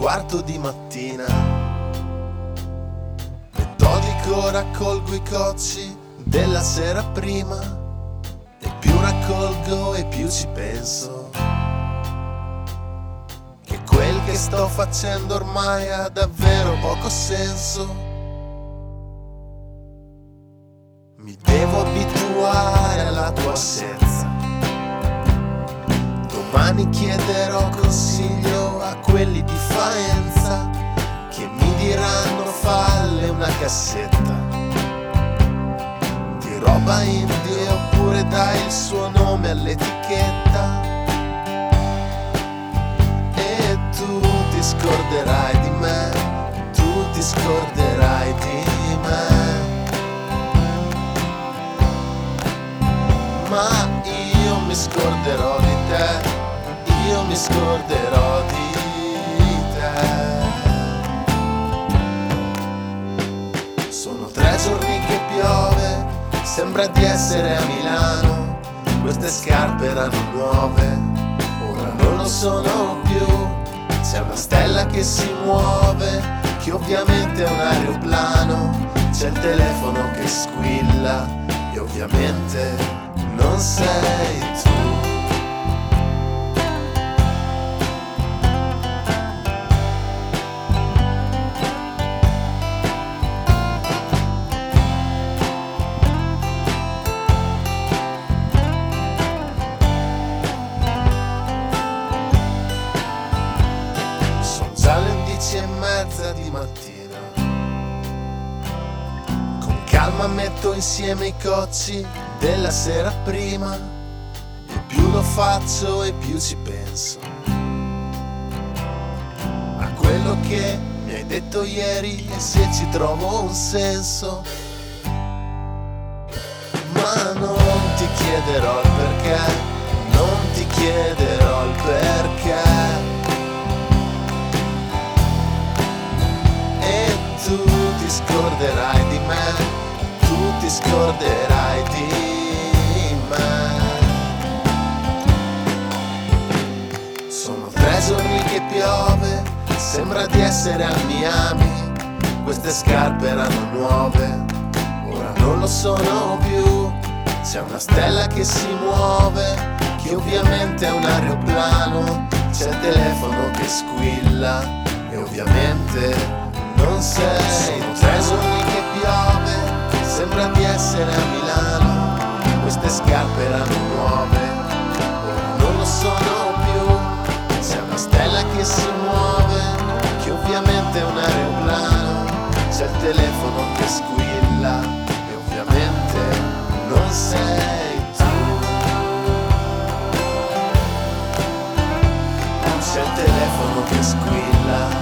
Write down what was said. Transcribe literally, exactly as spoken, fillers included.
quarto di mattina. Metodico raccolgo i cocci della sera prima, e più raccolgo e più ci penso che quel che sto facendo ormai ha davvero poco senso. Mi devo abituare alla tua assenza. Domani chiederò consiglio a quelli di Faenza, che mi diranno falle una cassetta di roba indie, oppure dai il suo nome all'etichetta. E tu ti scorderai di me, tu ti scorderai di me, ma io mi scorderò di te. Io mi scorderò di te. Sono tre giorni che piove, sembra di essere a Milano. Queste scarpe erano nuove, ora non lo sono più. C'è una stella che si muove, che ovviamente è un aeroplano. C'è il telefono che squilla, e ovviamente non sei tu. E mezza di mattina, con calma metto insieme i cocci della sera prima, e più lo faccio e più ci penso a quello che mi hai detto ieri, e se ci trovo un senso. Ma non ti chiederò il perché, non ti chiederò il perché. Tu ti scorderai di me, tu ti scorderai di me. Sono tre giorni che piove, sembra di essere a Miami. Queste scarpe erano nuove, ora non lo sono più. C'è una stella che si muove, che ovviamente è un aeroplano. C'è il telefono che squilla, e ovviamente non sei. Sono tre giorni che piove, sembra di essere a Milano. Queste scarpe erano nuove, ora non lo sono più. C'è una stella che si muove, che ovviamente è un aeroplano. C'è il telefono che squilla, e ovviamente non sei tu. C'è il telefono che squilla,